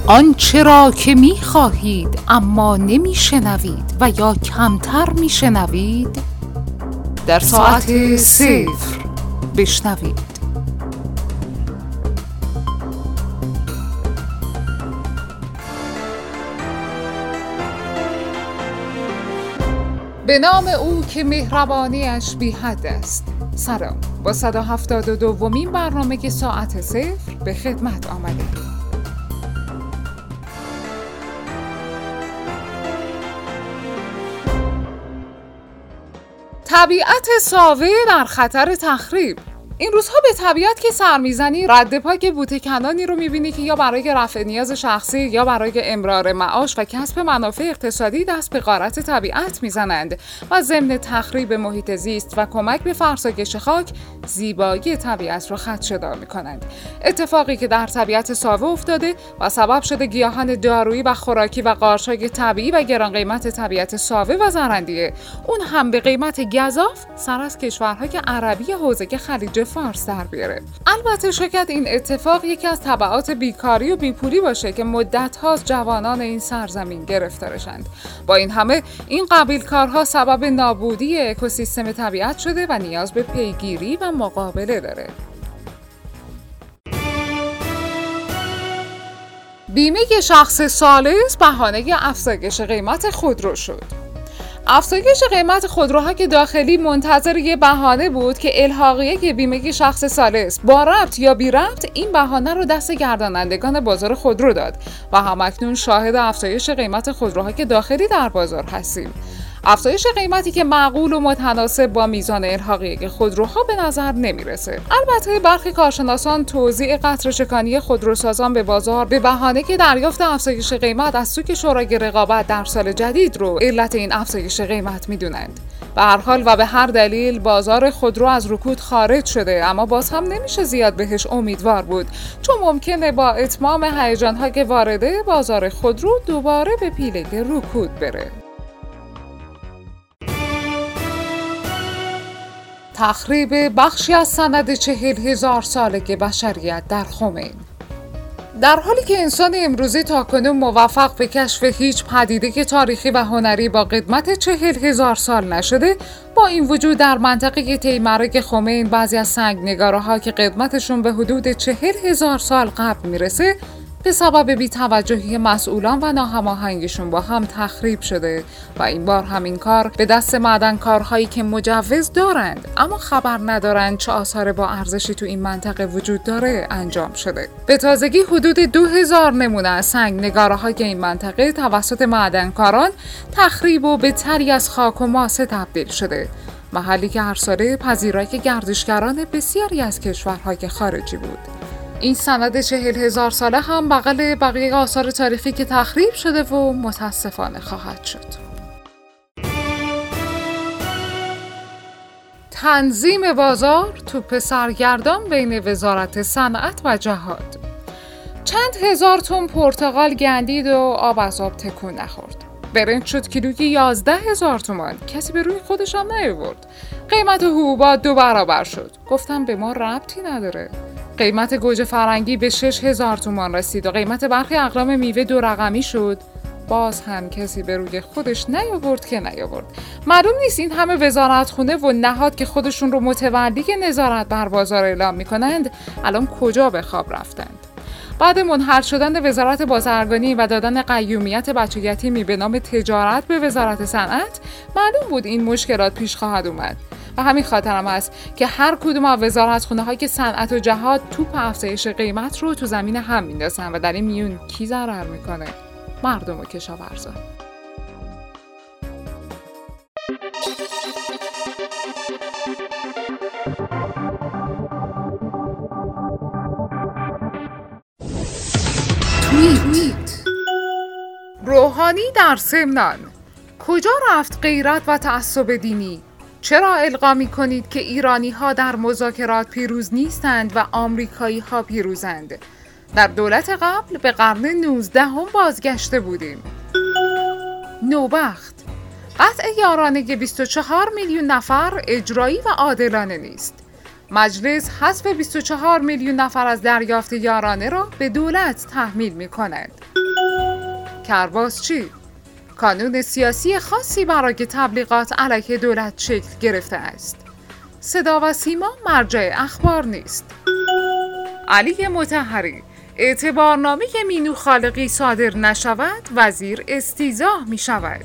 آنچه را که می خواهید اما نمی شنوید و یا کمتر می شنوید در ساعت 0 بشنوید. به نام او که مهربانیش بی حد است. سلام، با 172مین برنامه ساعت 0 به خدمت آمده. طبیعت ساوه در خطر تخریب. این روزها به طبیعت که سر میزنی رد پای بوته کنانی رو میبینی که یا برای رفع نیاز شخصی یا برای امرار معاش و کسب منافع اقتصادی دست به غارت طبیعت میزنند و ضمن تخریب محیط زیست و کمک به فرسایش خاک زیبایی طبیعت رو خدشه‌دار میکنند. اتفاقی که در طبیعت ساوه افتاده و سبب شده گیاهان دارویی و خوراکی و قارچ‌های طبیعی و گران قیمت طبیعت ساوه و زرندیه، اون هم به قیمت گزاف سر از کشورهای عربی حوزه خلیج فارس در بیاره. البته شاید این اتفاق یکی از تبعات بیکاری و بیپولی باشه که مدت هاست جوانان این سرزمین گرفتارشند. با این همه این قبیلکارها سبب نابودی اکوسیستم طبیعت شده و نیاز به پیگیری و مقابله داره. بیمه شخص ثالث بهانه افزایش قیمت خودرو شد. افزایش قیمت خودروها که داخلی منتظر یه بهانه بود که الحاقیه بیمه شخص ثالث با ربط یا بی ربط این بهانه رو دست گردانندگان بازار خودرو داد و همکنون شاهد افزایش قیمت خودروها که داخلی در بازار هستیم. افزایش قیمتی که معقول و متناسب با میزان الحاقیه خودروها به نظر نمیرسه. البته برخی کارشناسان توزیع قطره‌چکانی خودروسازان به بازار به بهانه که دریافت افزایش قیمت از سوی شورای رقابت در سال جدید رو علت این افزایش قیمت میدونند. به هر حال و به هر دلیل بازار خودرو از رکود خارج شده، اما باز هم نمیشه زیاد بهش امیدوار بود، چون ممکنه با اتمام هیجان‌ها که وارده بازار خودرو دوباره به پیله رکود بره. تخریب بخشی از سند 40,000 ساله بشریت در خمین. در حالی که انسان امروزی تاکنون موفق به کشف هیچ پدیده تاریخی و هنری با قدمت 40,000 سال نشده، با این وجود در منطقه تیمرگ خمین بعضی از سنگ‌نگاره‌ها که قدمتشون به حدود 40,000 سال قبل میرسه به سبب بی‌توجهی مسئولان و ناهماهنگیشون با هم تخریب شده و این بار همین کار به دست معدنکارهایی که مجوز دارند اما خبر ندارند چه آثار با ارزشی تو این منطقه وجود داره انجام شده. به تازگی حدود 2000 نمونه از سنگ‌نگاره‌های این منطقه توسط معدنکاران تخریب و به تری از خاک و ماسه تبدیل شده، محلی که هر ساله پذیرای گردشگران بسیاری از کشورهای خارجی بود. این سند 40,000 ساله هم بغل بقیه آثار تاریخی که تخریب شده و متاسفانه خواهد شد. تنظیم بازار توپ سرگردان بین وزارت صنعت و جهاد. چند هزار تن پرتقال گندید و آب از آب تکون نخورد. برنج شد کیلویی 11,000 تومان. کسی به روی خودش هم نیاورد. قیمت حبوبات 2 برابر شد. گفتم به ما ربطی نداره. قیمت گوجه فرنگی به 6,000 تومان رسید و قیمت برخی اقلام میوه 2 رقمی شد. باز هم کسی به روی خودش نیاورد که نیاورد. معلوم نیست این همه وزارتخونه و نهاد که خودشون رو متولی نظارت بر بازار اعلام میکنند الان کجا به خواب رفتند. بعد منحل شدن وزارت بازرگانی و دادن قیومیت بچه یتیمی به نام تجارت به وزارت صنعت، معلوم بود این مشکلات پیش خواهد اومد. و همین خاطرم است که هر کدوم از وزارتخونه‌هایی که صنعت و جهاد توپ افزایش قیمت رو تو زمین هم میندازن و در این میون کی ضرر میکنه؟ مردم و کشاورزان. توییت: روحانی در سمنان: کجا رفت غیرت و تعصب دینی؟ چرا القا می‌کنید که ایرانی‌ها در مذاکرات پیروز نیستند و آمریکایی‌ها پیروزند؟ در دولت قبل به قرن 19 بازگشته بودیم. نوبخت: قطع یارانه 24 میلیون نفر اجرایی و عادلانه نیست. مجلس حذف 24 میلیون نفر از دریافت یارانه را به دولت تحمیل می‌کند. کرباس چی؟ کانون سیاسی خاصی برای تبلیغات علیه دولت شکل گرفته است. صدا و سیما مرجع اخبار نیست. علی مطهری: اعتبارنامه مینو خالقی صادر نشود وزیر استیضاح می شود.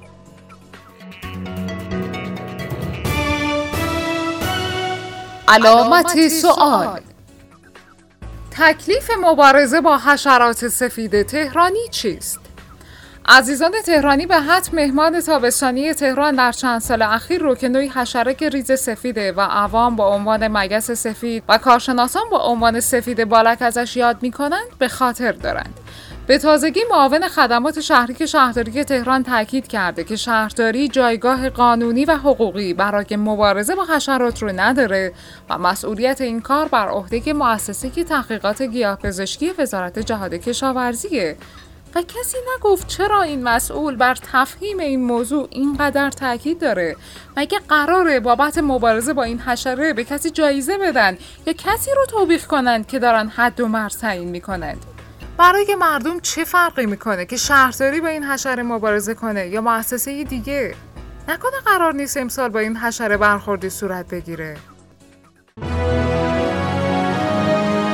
علامت سوال: تکلیف مبارزه با حشرات سفید تهرانی چیست؟ عزیزان تهرانی به حتم مهمان تابستانی تهران در چند سال اخیر رو که نوعی حشره ریز سفیده و عوام با عنوان مگس سفید و کارشناسان با عنوان سفید بالک ازش یاد می‌کنند به خاطر دارند. به تازگی معاون خدمات شهری شهرداری تهران تاکید کرده که شهرداری جایگاه قانونی و حقوقی برای مبارزه با حشرات رو نداره و مسئولیت این کار بر عهده مؤسسه تحقیقات گیاهپزشکی وزارت جهاد کشاورزیه. و کسی نگفت چرا این مسئول بر تفهیم این موضوع اینقدر تاکید داره. مگه قراره بابت مبارزه با این حشره به کسی جایزه بدن یا کسی رو توبیخ کنند که دارن حد و مرز تعیین میکنند؟ برای مردم چه فرقی میکنه که شهرداری با این حشره مبارزه کنه یا مؤسسه دیگه؟ نکنه قرار نیست امسال با این حشره برخوردی صورت بگیره؟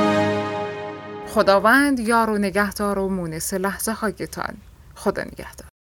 خداوند یار و نگهدار و مونس لحظه هایتان. خدا نگهدار.